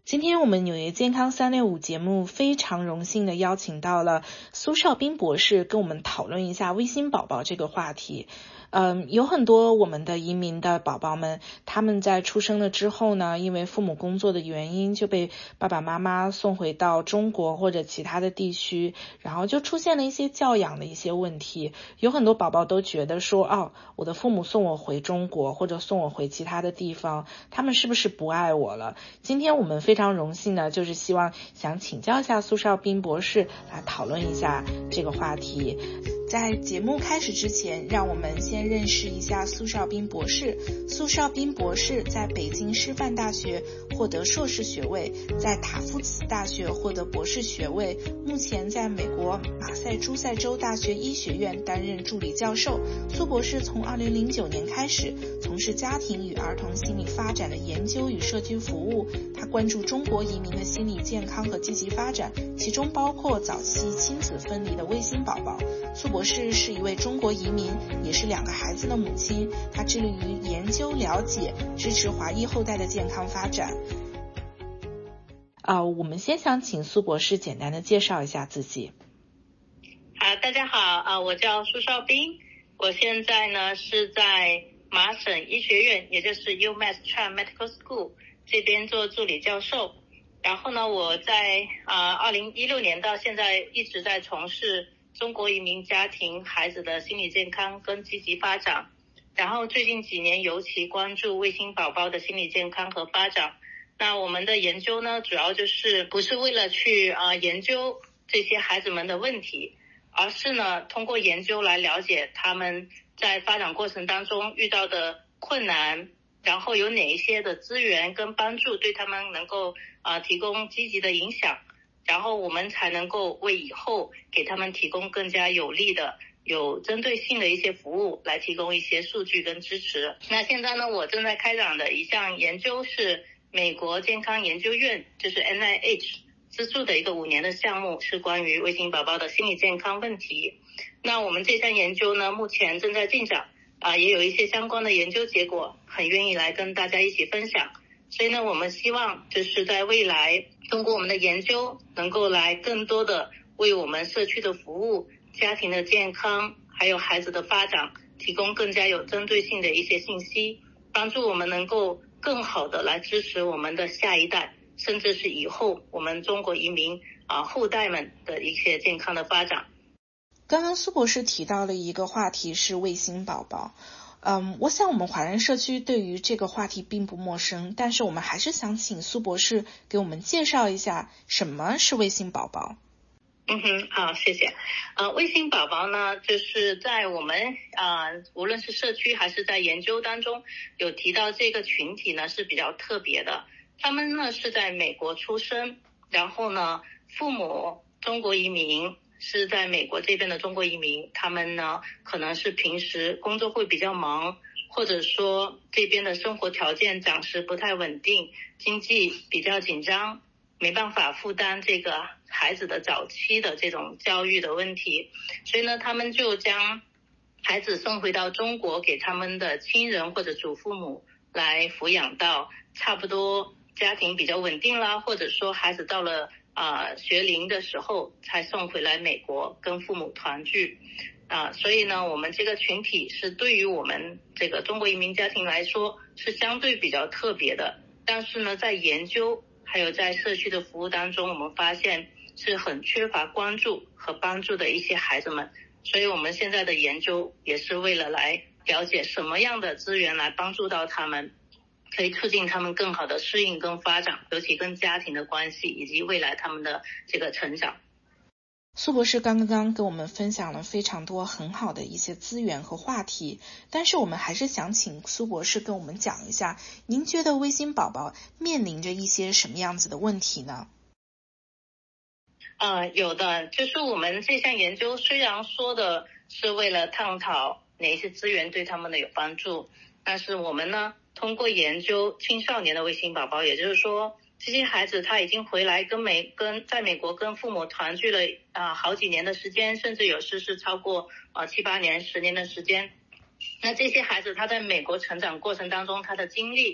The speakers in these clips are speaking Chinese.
今天我们纽约健康365节目非常荣幸的邀请到了苏少斌博士跟我们讨论一下卫星宝宝这个话题。有很多我们的移民的宝宝们，他们在出生了之后呢，因为父母工作的原因就被爸爸妈妈送回到中国或者其他的地区，然后就出现了一些教养的一些问题。有很多宝宝都觉得说，我的父母送我回中国或者送我回其他的地方，他们是不是不爱我了？今天我们非常荣幸呢，就是想请教一下苏少斌博士来讨论一下这个话题。在节目开始之前，让我们先认识一下苏少斌博士。苏少斌博士在北京师范大学获得硕士学位，在塔夫茨大学获得博士学位，目前在美国马赛诸塞州大学医学院担任助理教授。苏博士从2009年开始从事家庭与儿童心理发展的研究与社区服务，他关注中国移民的心理健康和积极发展，其中包括早期亲子分离的卫星宝宝。苏博士是一位中国移民，也是2个孩子的母亲，她致力于研究、了解、支持华裔后代的健康发展。我们先想请苏博士简单的介绍一下自己。 大家好，我叫苏少斌，我现在呢是在麻省医学院，也就是 UMass Chan Medical School 这边做助理教授。然后呢，我在2016年到现在一直在从事中国移民家庭孩子的心理健康跟积极发展，然后最近几年尤其关注卫星宝宝的心理健康和发展。那我们的研究呢，主要就是不是为了去研究这些孩子们的问题，而是呢通过研究来了解他们在发展过程当中遇到的困难，然后有哪一些的资源跟帮助对他们能够提供积极的影响，然后我们才能够为以后给他们提供更加有力的有针对性的一些服务，来提供一些数据跟支持。那现在呢，我正在开展的一项研究是美国健康研究院，就是 NIH 资助的一个5年的项目，是关于卫星宝宝的心理健康问题。那我们这项研究呢，目前正在进展，也有一些相关的研究结果，很愿意来跟大家一起分享。所以呢，我们希望就是在未来通过我们的研究，能够来更多的为我们社区的服务、家庭的健康还有孩子的发展提供更加有针对性的一些信息，帮助我们能够更好的来支持我们的下一代，甚至是以后我们中国移民后代们的一些健康的发展。 刚刚苏博士提到了一个话题是卫星宝宝。我想我们华人社区对于这个话题并不陌生，但是我们还是想请苏博士给我们介绍一下什么是卫星宝宝。 好，谢谢。卫星宝宝呢，就是在我们无论是社区还是在研究当中有提到这个群体呢是比较特别的。他们呢是在美国出生，然后呢父母中国移民，是在美国这边的中国移民，他们呢可能是平时工作会比较忙，或者说这边的生活条件暂时不太稳定，经济比较紧张，没办法负担这个孩子的早期的这种教育的问题，所以呢他们就将孩子送回到中国，给他们的亲人或者祖父母来抚养到差不多家庭比较稳定啦，或者说孩子到了学龄的时候才送回来美国跟父母团聚。所以呢我们这个群体是对于我们这个中国移民家庭来说是相对比较特别的，但是呢在研究还有在社区的服务当中，我们发现是很缺乏关注和帮助的一些孩子们。所以我们现在的研究也是为了来了解什么样的资源来帮助到他们，可以促进他们更好的适应跟发展，尤其跟家庭的关系以及未来他们的这个成长。 苏博士刚刚跟我们分享了非常多很好的一些资源和话题，但是我们还是想请苏博士跟我们讲一下，您觉得卫星宝宝面临着一些什么样子的问题呢？ 有的，就是我们这项研究虽然说的是为了探讨哪些资源对他们的有帮助，但是我们呢通过研究青少年的卫星宝宝，也就是说这些孩子他已经回来在美国跟父母团聚了好几年的时间，甚至有时是超过7、8年、10年的时间。那这些孩子他在美国成长过程当中他的经历，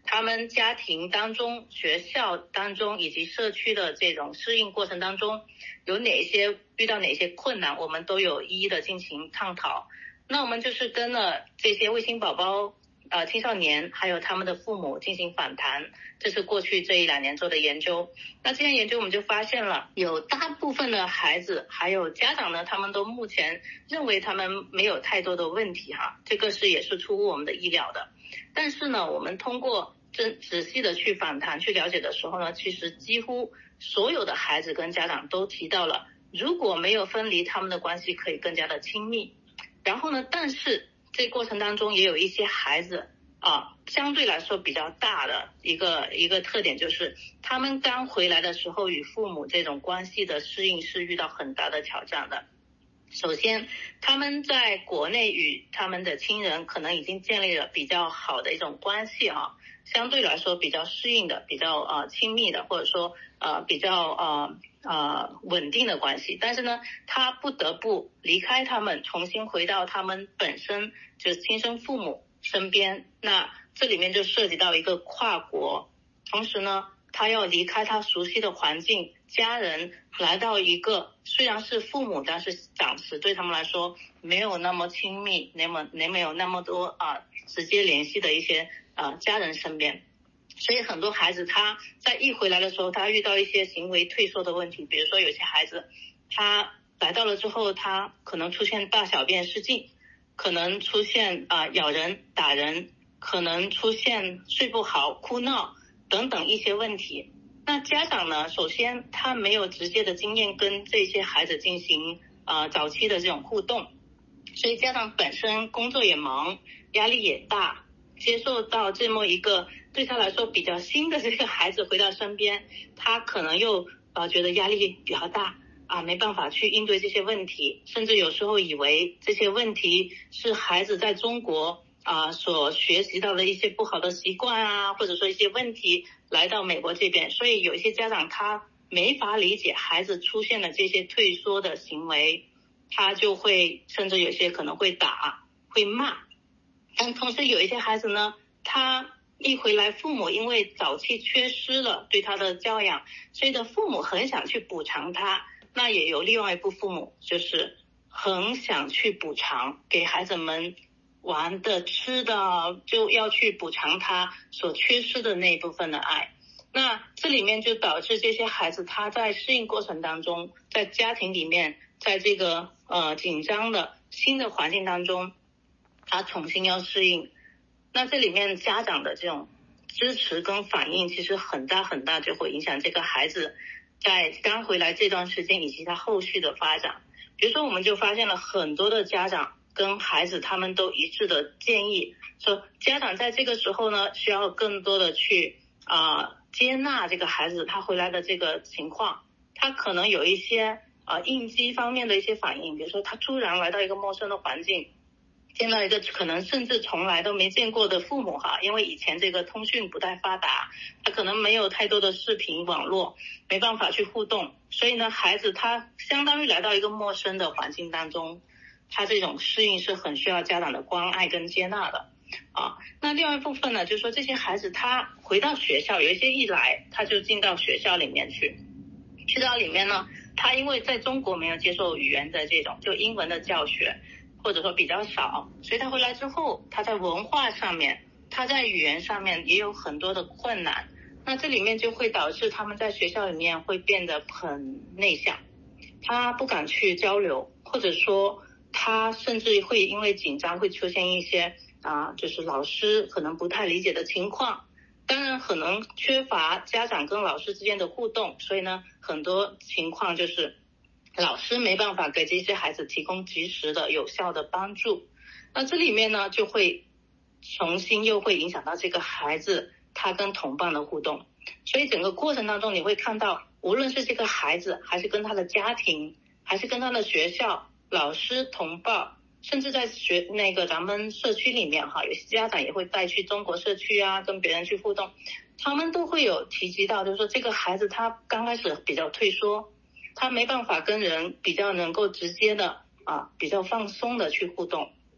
他们家庭当中、学校当中以及社区的这种适应过程当中有遇到哪些困难，我们都有一一的进行探讨。那我们就是跟了这些卫星宝宝青少年还有他们的父母进行访谈，这是过去这1-2年做的研究。那这项研究我们就发现了，有大部分的孩子还有家长呢，他们都目前认为他们没有太多的问题哈，这个也是出乎我们的意料的。但是呢，我们通过仔细的去访谈去了解的时候呢，其实几乎所有的孩子跟家长都提到了，如果没有分离，他们的关系可以更加的亲密。然后呢，但是这过程当中也有一些孩子相对来说比较大的一个特点，就是他们刚回来的时候与父母这种关系的适应是遇到很大的挑战的。首先，他们在国内与他们的亲人可能已经建立了比较好的一种关系相对来说比较适应的、比较亲密的，或者说比较稳定的关系。但是呢，他不得不离开他们，重新回到他们本身就是亲生父母身边。那这里面就涉及到一个跨国，同时呢，他要离开他熟悉的环境、家人，来到一个虽然是父母，但是暂时对他们来说没有那么亲密，没有那么多直接联系的一些家人身边。所以很多孩子他在一回来的时候，他遇到一些行为退缩的问题，比如说有些孩子他来到了之后，他可能出现大小便失禁，可能出现咬人打人，可能出现睡不好哭闹等等一些问题。那家长呢，首先他没有直接的经验跟这些孩子进行早期的这种互动，所以家长本身工作也忙，压力也大，接受到这么一个对他来说比较新的这个孩子回到身边，他可能又觉得压力比较大没办法去应对这些问题，甚至有时候以为这些问题是孩子在中国所学习到的一些不好的习惯或者说一些问题来到美国这边。所以有一些家长他没法理解孩子出现了这些退缩的行为，他就会甚至有些可能会打会骂。但同时有一些孩子呢，他一回来，父母因为早期缺失了对他的教养，所以的父母很想去补偿他。那也有另外一部父母就是很想去补偿，给孩子们玩的吃的，就要去补偿他所缺失的那一部分的爱。那这里面就导致这些孩子他在适应过程当中，在家庭里面，在这个紧张的新的环境当中，他重新要适应。那这里面家长的这种支持跟反应其实很大很大，就会影响这个孩子在刚回来这段时间以及他后续的发展。比如说我们就发现了很多的家长跟孩子他们都一致的建议说，家长在这个时候呢需要更多的去接纳这个孩子他回来的这个情况。他可能有一些应激方面的一些反应，比如说他突然来到一个陌生的环境，见到一个可能甚至从来都没见过的父母因为以前这个通讯不太发达，他可能没有太多的视频网络，没办法去互动，所以呢孩子他相当于来到一个陌生的环境当中，他这种适应是很需要家长的关爱跟接纳的那另外一部分呢，就是说这些孩子他回到学校，有一些一来他就进到学校里面去到里面呢，他因为在中国没有接受语言的这种就英文的教学，或者说比较少，所以他回来之后，他在文化上面，他在语言上面也有很多的困难。那这里面就会导致他们在学校里面会变得很内向，他不敢去交流，或者说他甚至会因为紧张会出现一些就是老师可能不太理解的情况。当然可能缺乏家长跟老师之间的互动，所以呢很多情况就是老师没办法给这些孩子提供及时的有效的帮助。那这里面呢就会重新又会影响到这个孩子他跟同伴的互动。所以整个过程当中你会看到，无论是这个孩子还是跟他的家庭，还是跟他的学校老师同伴，甚至在咱们社区里面有些家长也会带去中国社区跟别人去互动，他们都会有提及到，就是说这个孩子他刚开始比较退缩，他没办法跟人比较能够直接的比较放松的去互动。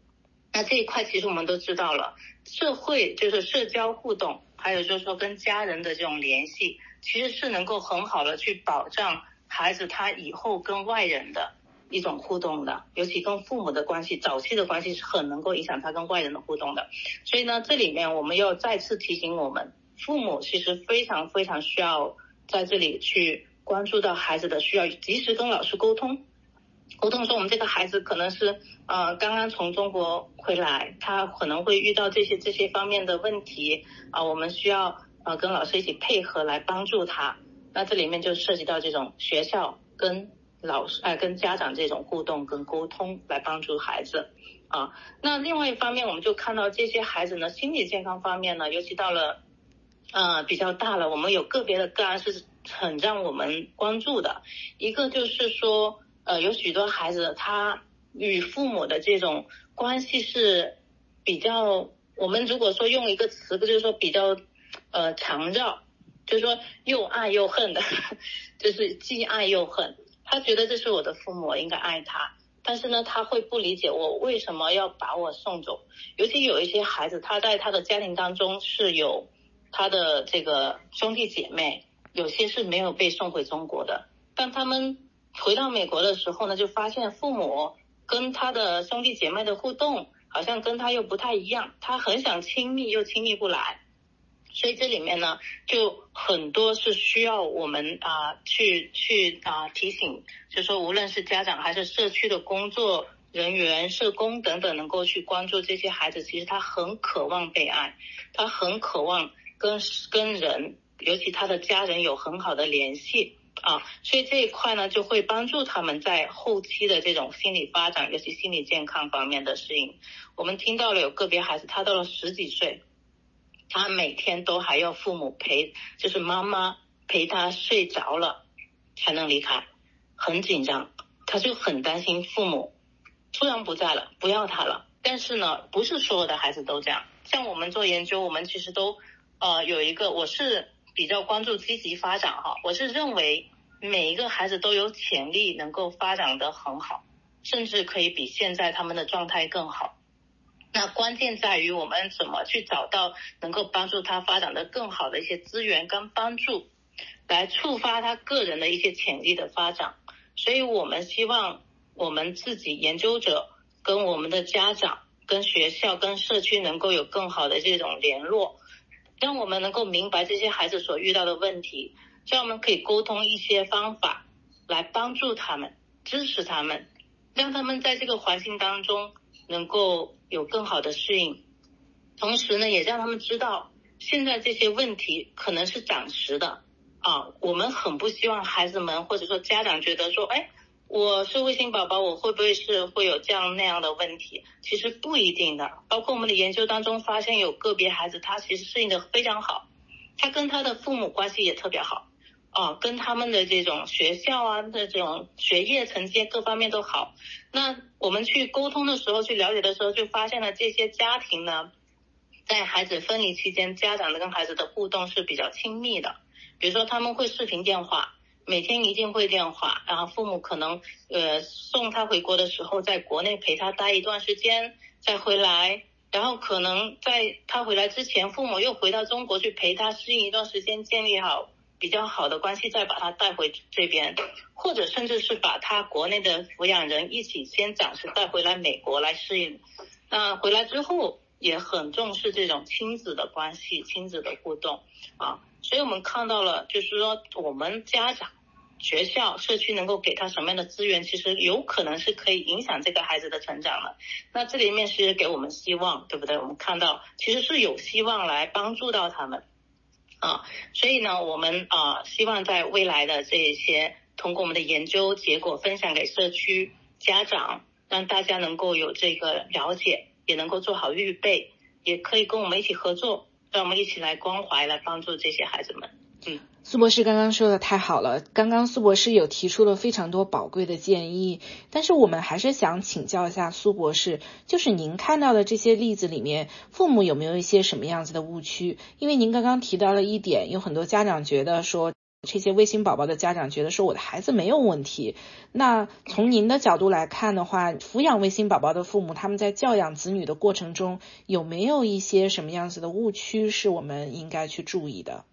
那这一块其实我们都知道了，社会就是社交互动，还有就是说跟家人的这种联系，其实是能够很好的去保障孩子他以后跟外人的一种互动的，尤其跟父母的关系，早期的关系是很能够影响他跟外人的互动的。所以呢，这里面我们要再次提醒我们，父母其实非常非常需要在这里去关注到孩子的需要，及时跟老师沟通说我们这个孩子可能是刚刚从中国回来，他可能会遇到这些方面的问题我们需要跟老师一起配合来帮助他。那这里面就涉及到这种学校跟老师跟家长这种互动跟沟通来帮助孩子那另外一方面，我们就看到这些孩子呢，心理健康方面呢，尤其到了比较大了，我们有个别的个案是很让我们关注的。一个就是说有许多孩子他与父母的这种关系是比较，我们如果说用一个词就是说比较缠绕，就是说又爱又恨的就是既爱又恨。他觉得这是我的父母，我应该爱他，但是呢他会不理解我为什么要把我送走。尤其有一些孩子他在他的家庭当中是有他的这个兄弟姐妹，有些是没有被送回中国的，但他们回到美国的时候呢，就发现父母跟他的兄弟姐妹的互动好像跟他又不太一样，他很想亲密又亲密不来。所以这里面呢就很多是需要我们去提醒，就是说无论是家长还是社区的工作人员、社工等等，能够去关注这些孩子，其实他很渴望被爱，他很渴望跟人，尤其他的家人有很好的联系所以这一块呢就会帮助他们在后期的这种心理发展，尤其心理健康方面的适应。我们听到了有个别孩子他到了10几岁，他每天都还要父母陪，就是妈妈陪他睡着了才能离开，很紧张，他就很担心父母突然不在了，不要他了。但是呢不是所有的孩子都这样，像我们做研究，我们其实都有一个，我是比较关注积极发展我是认为每一个孩子都有潜力能够发展得很好，甚至可以比现在他们的状态更好。那关键在于我们怎么去找到能够帮助他发展的更好的一些资源跟帮助，来触发他个人的一些潜力的发展。所以我们希望我们自己研究者跟我们的家长跟学校跟社区能够有更好的这种联络，让我们能够明白这些孩子所遇到的问题，这样我们可以沟通一些方法来帮助他们，支持他们，让他们在这个环境当中能够有更好的适应。同时呢也让他们知道现在这些问题可能是暂时的我们很不希望孩子们或者说家长觉得说我是卫星宝宝，我会不会是会有这样那样的问题，其实不一定的。包括我们的研究当中发现有个别孩子他其实适应的非常好，他跟他的父母关系也特别好跟他们的这种学校这种学业成绩各方面都好。那我们去沟通的时候，去了解的时候，就发现了这些家庭呢在孩子分离期间，家长跟孩子的互动是比较亲密的。比如说他们会视频电话，每天一定会电话，然后父母可能送他回国的时候在国内陪他待一段时间再回来，然后可能在他回来之前，父母又回到中国去陪他适应一段时间，建立好比较好的关系，再把他带回这边，或者甚至是把他国内的抚养人一起先暂时带回来美国来适应。那回来之后也很重视这种亲子的关系，亲子的互动所以我们看到了就是说我们家长、学校、社区能够给他什么样的资源，其实有可能是可以影响这个孩子的成长的。那这里面是给我们希望，对不对？我们看到其实是有希望来帮助到他们所以呢我们希望在未来的这一些通过我们的研究结果分享给社区、家长，让大家能够有这个了解，也能够做好预备，也可以跟我们一起合作，让我们一起来关怀，来帮助这些孩子们。 苏博士刚刚说的太好了，刚刚苏博士有提出了非常多宝贵的建议，但是我们还是想请教一下苏博士，就是您看到的这些例子里面，父母有没有一些什么样子的误区？因为您刚刚提到了一点，有很多家长觉得说这些卫星宝宝的家长觉得说我的孩子没有问题。那从您的角度来看的话，抚养卫星宝宝的父母，他们在教养子女的过程中，有没有一些什么样子的误区是我们应该去注意的？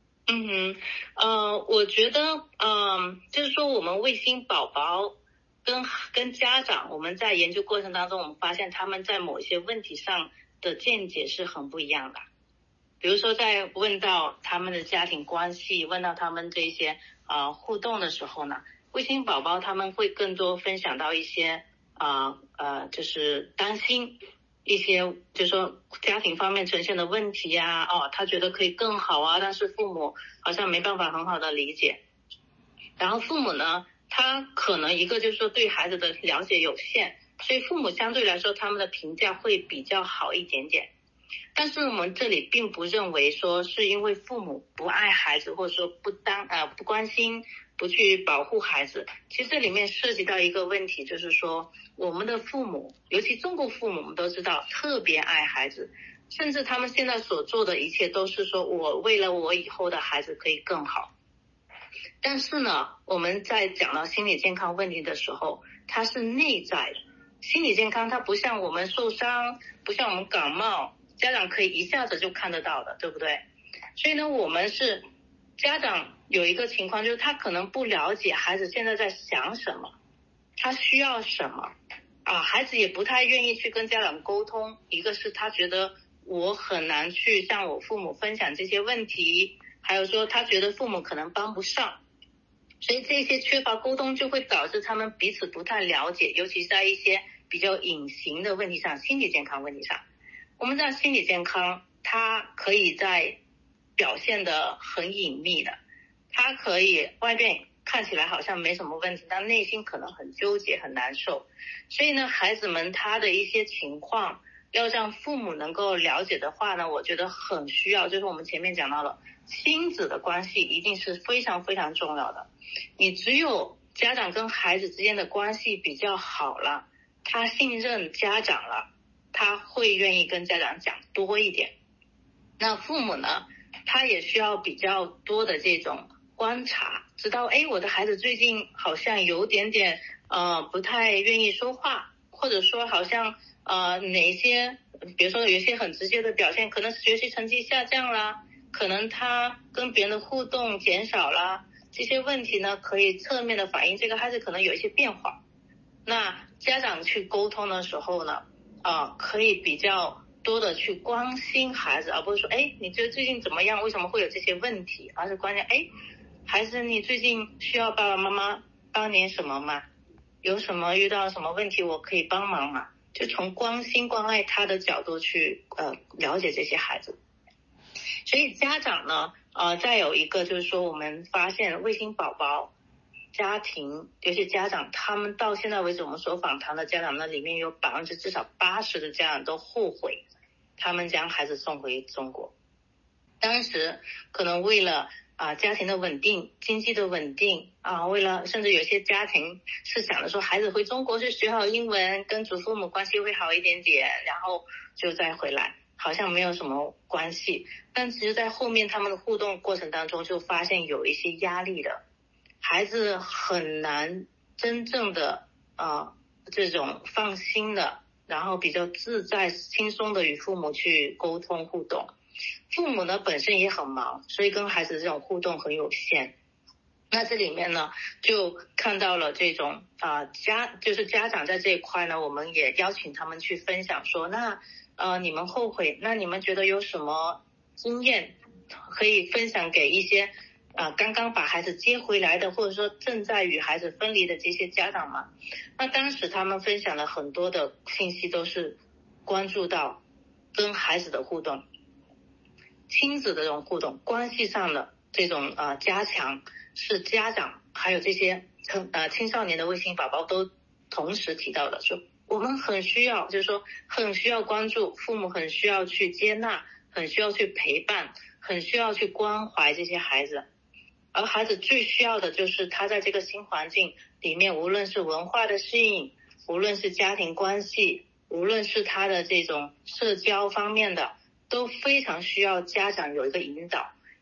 我觉得就是说我们卫星宝宝跟家长，我们在研究过程当中，我们发现他们在某些问题上的见解是很不一样的。比如说在问到他们的家庭关系，问到他们这些互动的时候呢，卫星宝宝他们会更多分享到一些就是担心一些就是说家庭方面呈现的问题啊，他觉得可以更好啊，但是父母好像没办法很好的理解。然后父母呢，他可能一个就是说对孩子的了解有限，所以父母相对来说他们的评价会比较好一点点。但是我们这里并不认为说是因为父母不爱孩子，或者说不关心，不去保护孩子。其实这里面涉及到一个问题，就是说我们的父母，尤其中国父母，我们都知道特别爱孩子，甚至他们现在所做的一切都是说我为了我以后的孩子可以更好。但是呢，我们在讲到心理健康问题的时候，它是内在的。心理健康它不像我们受伤，不像我们感冒，家长可以一下子就看得到的，对不对？所以呢，我们是家长有一个情况，就是他可能不了解孩子现在在想什么，他需要什么孩子也不太愿意去跟家长沟通。一个是他觉得我很难去向我父母分享这些问题，还有说他觉得父母可能帮不上，所以这些缺乏沟通就会导致他们彼此不太了解，尤其是在一些比较隐形的问题上，心理健康问题上。我们知道心理健康它可以在表现得很隐秘的，它可以外面看起来好像没什么问题，但内心可能很纠结很难受。所以呢，孩子们他的一些情况要让父母能够了解的话呢，我觉得很需要，就是我们前面讲到了亲子的关系一定是非常非常重要的。你只有家长跟孩子之间的关系比较好了，他信任家长了，他会愿意跟家长讲多一点。那父母呢，他也需要比较多的这种观察，知道我的孩子最近好像有点不太愿意说话，或者说好像哪些比如说有一些很直接的表现，可能学习成绩下降啦，可能他跟别人的互动减少啦，这些问题呢可以侧面的反映这个孩子可能有一些变化。那家长去沟通的时候呢可以比较多的去关心孩子，而不是说你觉得最近怎么样，为什么会有这些问题，而是关心孩子你最近需要爸爸妈妈帮点什么吗？有什么遇到什么问题我可以帮忙吗？就从关心关爱他的角度去了解这些孩子。所以家长呢再有一个就是说，我们发现卫星宝宝家庭，尤其家长，他们到现在为止我们所访谈的家长呢，里面有至少80%的家长都后悔他们将孩子送回中国。当时可能为了家庭的稳定，经济的稳定为了甚至有些家庭是想着说孩子回中国去学好英文，跟祖父母关系会好一点点，然后就再回来，好像没有什么关系。但其实在后面他们的互动过程当中就发现有一些压力的，孩子很难真正的这种放心的，然后比较自在轻松的与父母去沟通互动。父母呢本身也很忙，所以跟孩子这种互动很有限。那这里面呢就看到了这种就是家长在这一块呢，我们也邀请他们去分享说，那你们后悔，那你们觉得有什么经验可以分享给一些刚刚把孩子接回来的，或者说正在与孩子分离的这些家长嘛？那当时他们分享了很多的信息，都是关注到跟孩子的互动，亲子的这种互动，关系上的这种加强，是家长还有这些青少年的卫星宝宝都同时提到的，说我们很需要，就是说很需要关注，父母很需要去接纳，很需要去陪伴，很需要去关怀这些孩子。而孩子最需要的就是他在这个新环境里面，无论是文化的适应，无论是家庭关系，无论是他的这种社交方面的，都非常需要家长有一个引导，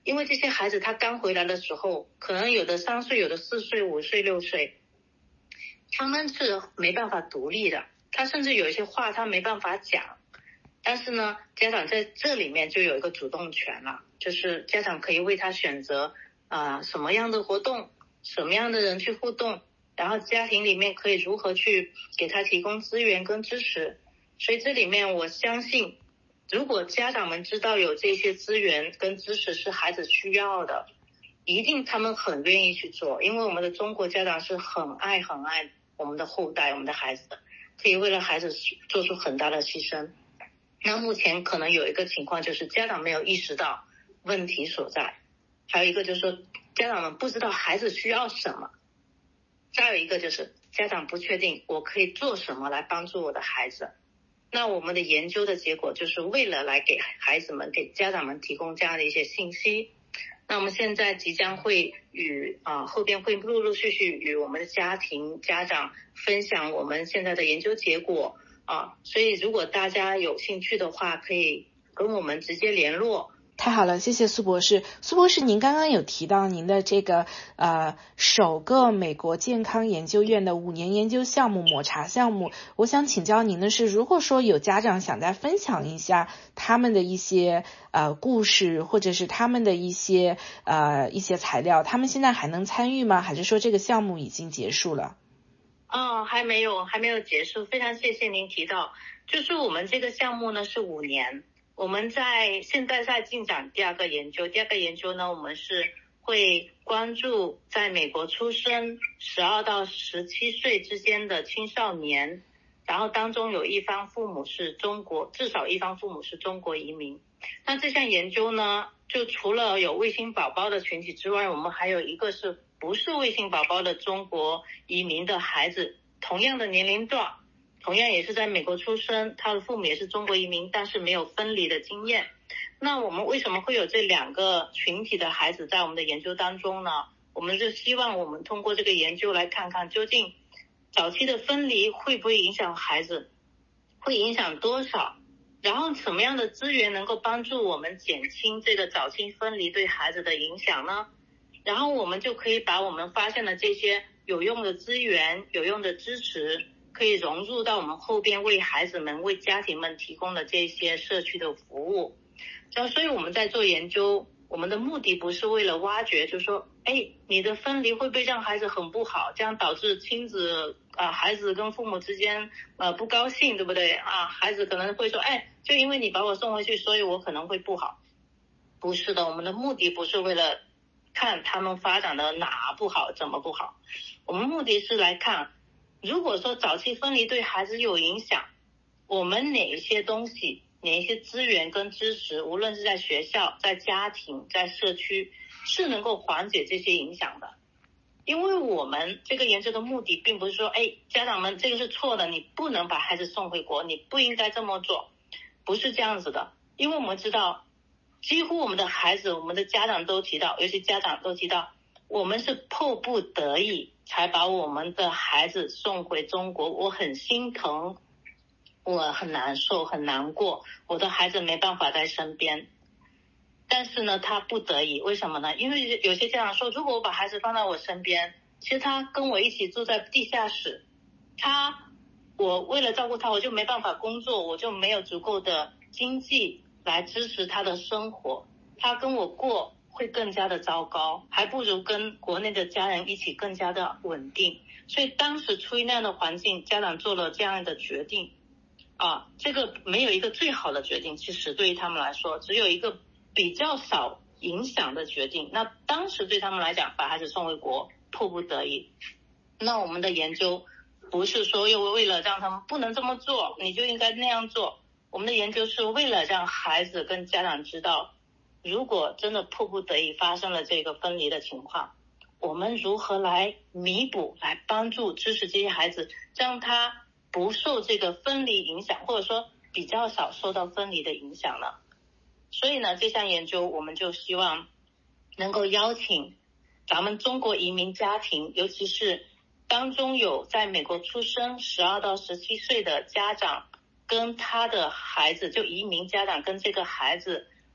因为这些孩子他刚回来的时候，可能有的3岁，有的4岁、5岁、6岁，他们是没办法独立的，他甚至有一些话他没办法讲。但是呢，家长在这里面就有一个主动权了，就是家长可以为他选择什么样的活动，什么样的人去互动，然后家庭里面可以如何去给他提供资源跟支持。所以这里面我相信，如果家长们知道有这些资源跟支持是孩子需要的，一定他们很愿意去做，因为我们的中国家长是很爱我们的后代，我们的孩子的，可以为了孩子做出很大的牺牲。那目前可能有一个情况就是家长没有意识到问题所在，还有一个就是说家长们不知道孩子需要什么，再有一个就是家长不确定我可以做什么来帮助我的孩子。那我们的研究的结果就是为了来给孩子们给家长们提供这样的一些信息。那我们现在即将会后边会陆陆续续与我们的家庭家长分享我们现在的研究结果所以如果大家有兴趣的话，可以跟我们直接联络。 太好了，谢谢苏博士。苏博士，您刚刚有提到您的这个首个美国健康研究院的5年研究项目抹茶项目，我想请教您的是，如果说有家长想再分享一下他们的一些故事，或者是他们的一些材料，他们现在还能参与吗？还是说这个项目已经结束了？ 还没有结束。非常谢谢您提到，就是我们这个项目呢是5年，我们现在在进展第二个研究呢，我们是会关注在美国出生12到17岁之间的青少年，然后当中有一方父母是至少一方父母是中国移民。那这项研究呢，就除了有卫星宝宝的群体之外，我们还有一个是不是卫星宝宝的中国移民的孩子，同样的年龄段，同样也是在美国出生，他的父母也是中国移民，但是没有分离的经验。那我们为什么会有这2个群体的孩子在我们的研究当中呢？我们就希望我们通过这个研究来看看，究竟早期的分离会不会影响孩子，会影响多少，然后什么样的资源能够帮助我们减轻这个早期分离对孩子的影响呢？然后我们就可以把我们发现的这些有用的资源、有用的支持，可以融入到我们后边为孩子们、为家庭们提供的这些社区的服务。所以我们在做研究，我们的目的不是为了挖掘，就是说你的分离会不会让孩子很不好，这样导致孩子跟父母之间不高兴，对不对孩子可能会说就因为你把我送回去，所以我可能会不好。不是的，我们的目的不是为了看他们发展的哪不好怎么不好，我们目的是来看，如果说早期分离对孩子有影响，我们哪一些东西，哪一些资源跟支持，无论是在学校、在家庭、在社区，是能够缓解这些影响的。因为我们这个研究的目的并不是说家长们这个是错的，你不能把孩子送回国，你不应该这么做，不是这样子的。因为我们知道几乎我们的孩子，我们的家长都提到，尤其家长都提到，我们是迫不得已才把我们的孩子送回中国，我很心疼，我很难受很难过，我的孩子没办法在身边。但是呢他不得已，为什么呢？因为有些家长说，如果我把孩子放在我身边，其实他跟我一起住在地下室，我为了照顾他，我就没办法工作，我就没有足够的经济来支持他的生活，他跟我过会更加的糟糕，还不如跟国内的家人一起更加的稳定。所以当时出于那样的环境，家长做了这样的决定这个没有一个最好的决定，其实对于他们来说只有一个比较少影响的决定。那当时对他们来讲，把孩子送回国迫不得已。那我们的研究不是说又为了让他们不能这么做，你就应该那样做，我们的研究是为了让孩子跟家长知道，如果真的迫不得已发生了这个分离的情况，我们如何来弥补，来帮助支持这些孩子，让他不受这个分离影响，或者说比较少受到分离的影响呢？所以呢，这项研究我们就希望能够邀请咱们中国移民家庭，尤其是当中有在美国出生12到17岁的家长跟他的孩子，就移民家长跟这个孩子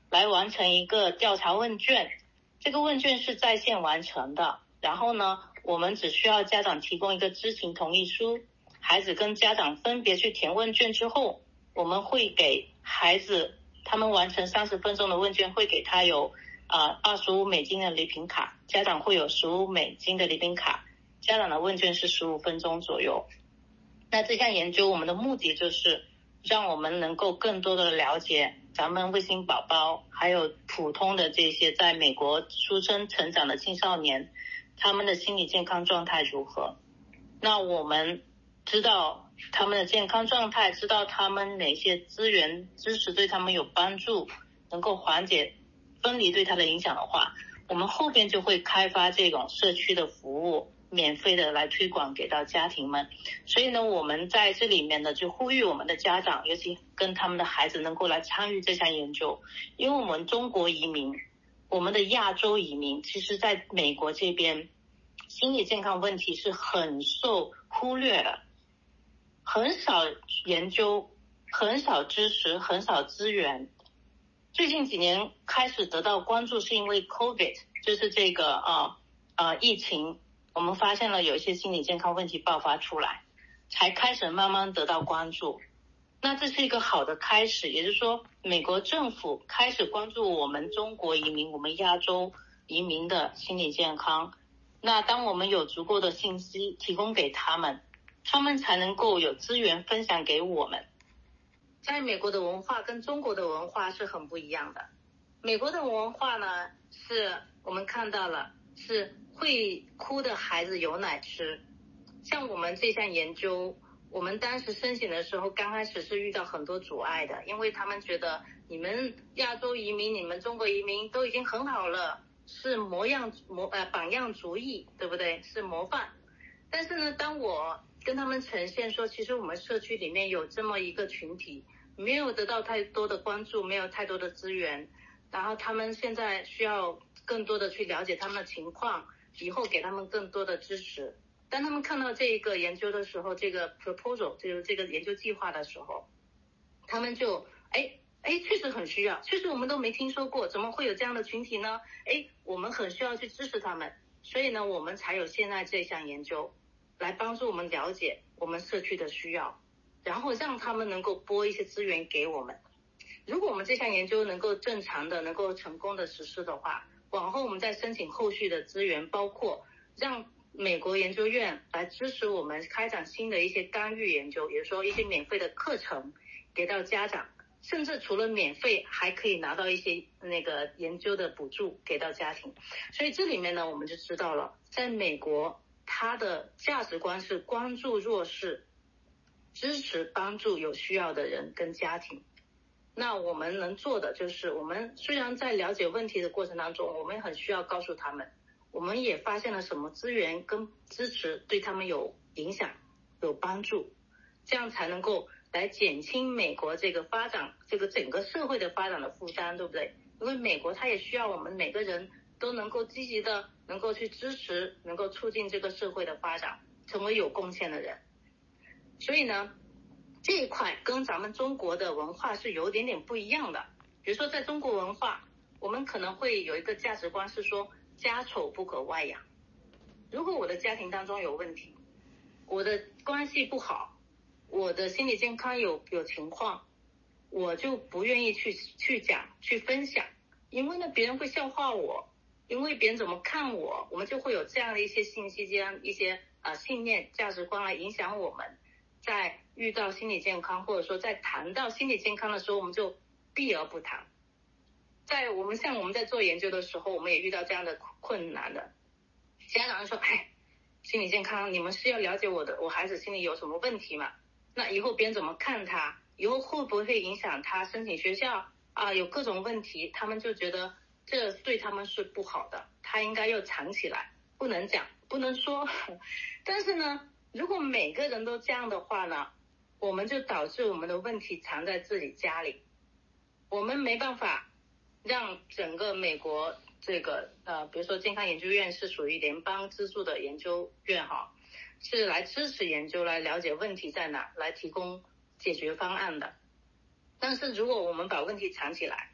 来完成一个调查问卷，这个问卷是在线完成的，然后呢，我们只需要家长提供一个知情同意书，孩子跟家长分别去填问卷之后，我们会给孩子他们完成30分钟的问卷，会给他有$25的礼品卡，家长会有$15的礼品卡，家长的问卷是15分钟左右。那这项研究我们的目的就是让我们能够更多的了解咱们卫星宝宝还有普通的这些在美国出生成长的青少年，他们的心理健康状态如何。那我们知道他们的健康状态，知道他们哪些资源支持对他们有帮助，能够缓解分离对他的影响的话，我们后边就会开发这种社区的服务，免费的来推广给到家庭们。所以呢，我们在这里面呢就呼吁我们的家长，尤其跟他们的孩子能够来参与这项研究。因为我们中国移民，我们的亚洲移民，其实在美国这边心理健康问题是很受忽略的，很少研究，很少支持，很少资源。最近几年开始得到关注，是因为 COVID， 就是这个疫情，我们发现了有一些心理健康问题爆发出来，才开始慢慢得到关注。那这是一个好的开始，也就是说美国政府开始关注我们中国移民，我们亚洲移民的心理健康。那当我们有足够的信息提供给他们，他们才能够有资源分享给我们。在美国的文化跟中国的文化是很不一样的。美国的文化呢，是我们看到了是会哭的孩子有奶吃。像我们这项研究，我们当时申请的时候，刚开始是遇到很多阻碍的，因为他们觉得你们亚洲移民，你们中国移民都已经很好了，是榜样主义，对不对？是模范。但是呢，当我跟他们呈现说，其实我们社区里面有这么一个群体，没有得到太多的关注，没有太多的资源，然后他们现在需要更多的去了解他们的情况，以后给他们更多的支持。当他们看到这个研究的时候，这个 proposal 就是这个研究计划的时候，他们就确实很需要，确实我们都没听说过，怎么会有这样的群体呢？我们很需要去支持他们，所以呢，我们才有现在这项研究，来帮助我们了解我们社区的需要，然后让他们能够拨一些资源给我们。如果我们这项研究能够正常的、能够成功的实施的话，往后我们再申请后续的资源，包括让美国研究院来支持我们开展新的一些干预研究，也就是说一些免费的课程给到家长，甚至除了免费还可以拿到一些那个研究的补助给到家庭。所以这里面呢，我们就知道了，在美国它的价值观是关注弱势，支持帮助有需要的人跟家庭。那我们能做的就是，我们虽然在了解问题的过程当中，我们很需要告诉他们，我们也发现了什么资源跟支持对他们有影响、有帮助，这样才能够来减轻美国这个发展、这个整个社会的发展的负担，对不对？因为美国它也需要我们每个人都能够积极的、能够去支持、能够促进这个社会的发展，成为有贡献的人。所以呢，这一块跟咱们中国的文化是有点不一样的。比如说在中国文化，我们可能会有一个价值观是说，家丑不可外扬。如果我的家庭当中有问题，我的关系不好，我的心理健康有情况，我就不愿意去讲、去分享，因为呢别人会笑话我，因为别人怎么看我，我们就会有这样的一些信息、这样一些信念、价值观来影响我们。在遇到心理健康，或者说在谈到心理健康的时候，我们就避而不谈。我们在做研究的时候，我们也遇到这样的困难的。家长说，心理健康，你们是要了解我孩子心里有什么问题嘛？那以后别人怎么看他，以后会不会影响他申请学校有各种问题，他们就觉得这对他们是不好的，他应该要藏起来，不能讲，不能说。但是呢，如果每个人都这样的话呢，我们就导致我们的问题藏在自己家里，我们没办法让整个美国这个比如说健康研究院是属于联邦资助的研究院是来支持研究，来了解问题在哪，来提供解决方案的。但是如果我们把问题藏起来，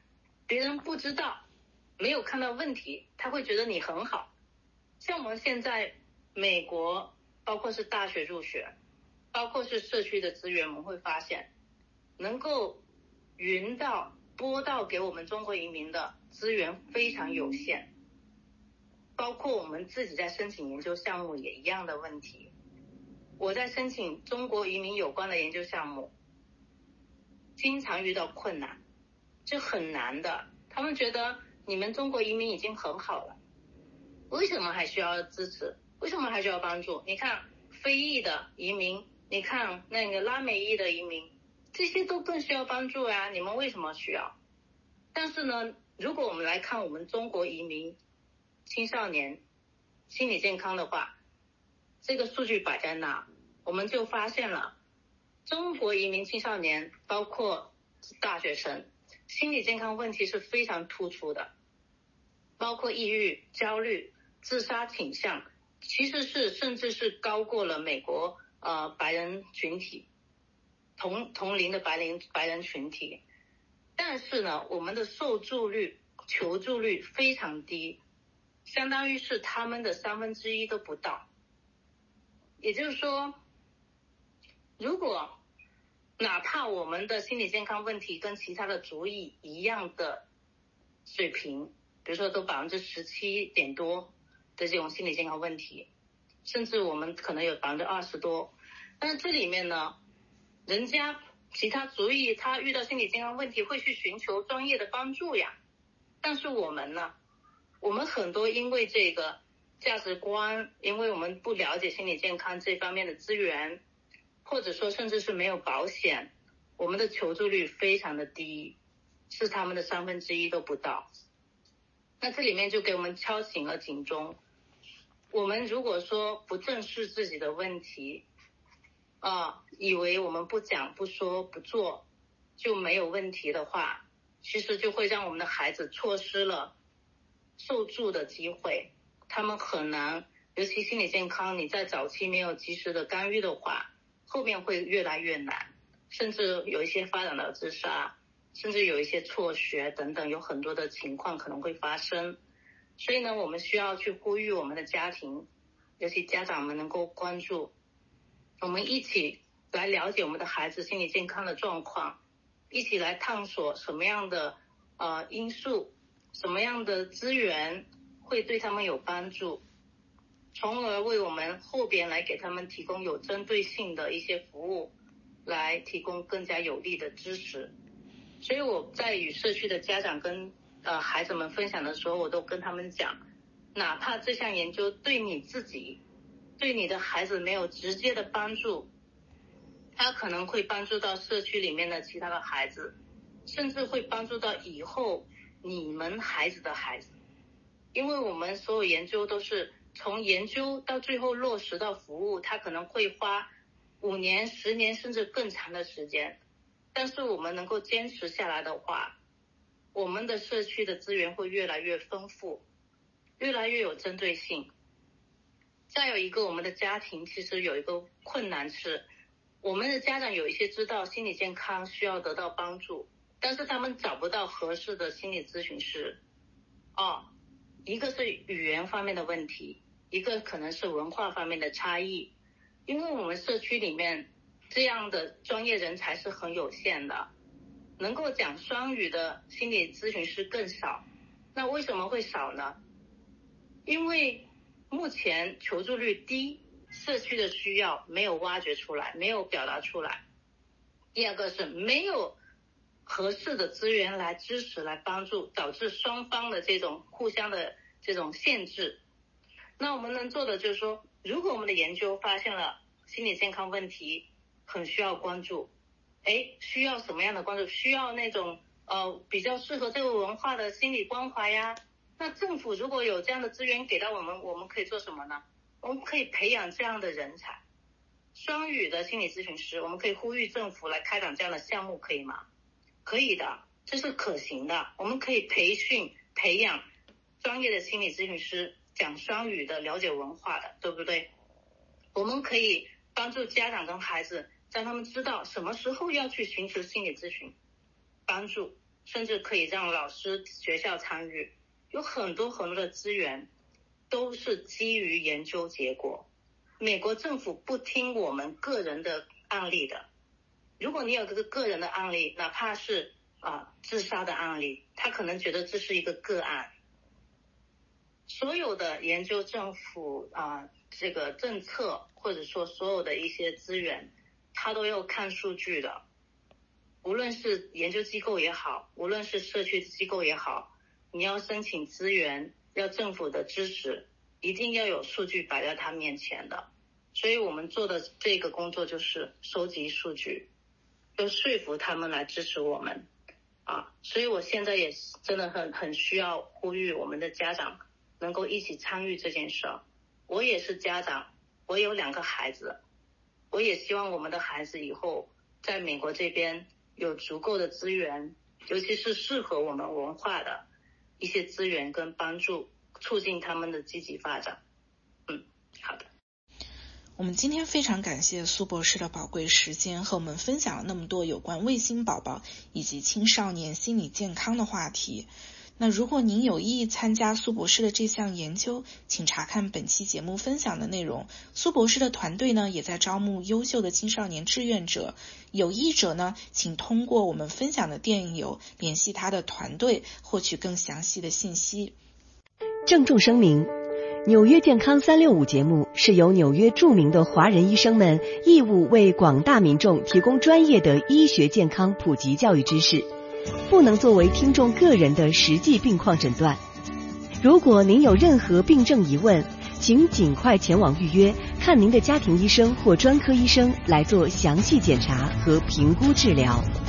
别人不知道，没有看到问题，他会觉得你很好。像我们现在美国，包括是大学入学，包括是社区的资源，我们会发现能够拨到给我们中国移民的资源非常有限，包括我们自己在申请研究项目也一样的问题。我在申请中国移民有关的研究项目，经常遇到困难，这很难的。他们觉得你们中国移民已经很好了，为什么还需要支持？为什么还需要帮助？你看非裔的移民，你看那个拉美裔的移民，这些都更需要帮助呀，你们为什么需要？但是呢，如果我们来看我们中国移民青少年心理健康的话，这个数据摆在那，我们就发现了中国移民青少年包括大学生心理健康问题是非常突出的，包括抑郁、焦虑、自杀倾向，其实是甚至是高过了美国白人群体同龄的白人群体。但是呢，我们的受助率、求助率非常低，相当于是他们的1/3都不到。也就是说，如果哪怕我们的心理健康问题跟其他的族裔一样的水平，比如说都17%点多的这种心理健康问题，甚至我们可能有20%多，但是这里面呢，人家其他族裔他遇到心理健康问题会去寻求专业的帮助呀，但是我们呢，我们很多因为这个价值观，因为我们不了解心理健康这方面的资源，或者说甚至是没有保险，我们的求助率非常的低，是他们的1/3都不到。那这里面就给我们敲醒了警钟，我们如果说不正视自己的问题以为我们不讲不说不做就没有问题的话，其实就会让我们的孩子错失了受助的机会。他们很难，尤其心理健康你在早期没有及时的干预的话，后面会越来越难，甚至有一些发展到自杀，甚至有一些辍学等等，有很多的情况可能会发生。所以呢，我们需要去呼吁我们的家庭，尤其家长们能够关注，我们一起来了解我们的孩子心理健康的状况，一起来探索什么样的因素，什么样的资源会对他们有帮助，从而为我们后边来给他们提供有针对性的一些服务，来提供更加有力的支持。所以我在与社区的家长跟孩子们分享的时候，我都跟他们讲，哪怕这项研究对你自己对你的孩子没有直接的帮助，它可能会帮助到社区里面的其他的孩子，甚至会帮助到以后你们孩子的孩子。因为我们所有研究都是从研究到最后落实到服务，它可能会花5年、10年甚至更长的时间，但是我们能够坚持下来的话，我们的社区的资源会越来越丰富，越来越有针对性。再有一个，我们的家庭其实有一个困难是，我们的家长有一些知道心理健康需要得到帮助，但是他们找不到合适的心理咨询师。一个是语言方面的问题，一个可能是文化方面的差异，因为我们社区里面这样的专业人才是很有限的，能够讲双语的心理咨询师更少。那为什么会少呢？因为目前求助率低，社区的需要没有挖掘出来，没有表达出来。第二个是没有合适的资源来支持来帮助，导致双方的这种互相的这种限制。那我们能做的就是说，如果我们的研究发现了心理健康问题很需要关注，需要什么样的关注？需要那种比较适合这个文化的心理关怀呀。那政府如果有这样的资源给到我们，我们可以做什么呢？我们可以培养这样的人才，双语的心理咨询师，我们可以呼吁政府来开展这样的项目，可以吗？可以的，这是可行的。我们可以培养专业的心理咨询师，讲双语的，了解文化的，对不对？我们可以帮助家长跟孩子，让他们知道什么时候要去寻求心理咨询帮助， 甚至可以让老师、学校参与，有很多很多的资源都是基于研究结果。美国政府不听我们个人的案例的，如果你有个人的案例，哪怕是自杀的案例，他可能觉得这是一个个案。所有的研究政府这个政策，或者说所有的一些资源，他都要看数据的。无论是研究机构也好，无论是社区机构也好，你要申请资源，要政府的支持，一定要有数据摆在他面前的。所以我们做的这个工作就是收集数据，要说服他们来支持我们所以我现在也真的很需要呼吁我们的家长能够一起参与这件事。我也是家长，我有2个孩子，我也希望我们的孩子以后在美国这边有足够的资源，尤其是适合我们文化的一些资源跟帮助，促进他们的积极发展。好的。 我们今天非常感谢苏博士的宝贵时间，和我们分享了那么多有关卫星宝宝以及青少年心理健康的话题。那如果您有意参加苏博士的这项研究，请查看本期节目分享的内容。苏博士的团队呢，也在招募优秀的青少年志愿者。有意者呢，请通过我们分享的电邮联系他的团队，获取更详细的信息。 郑重声明，纽约健康365节目是由纽约著名的华人医生们义务为广大民众提供专业的医学健康普及教育知识，不能作为听众个人的实际病况诊断。如果您有任何病症疑问，请尽快前往预约，看您的家庭医生或专科医生来做详细检查和评估治疗。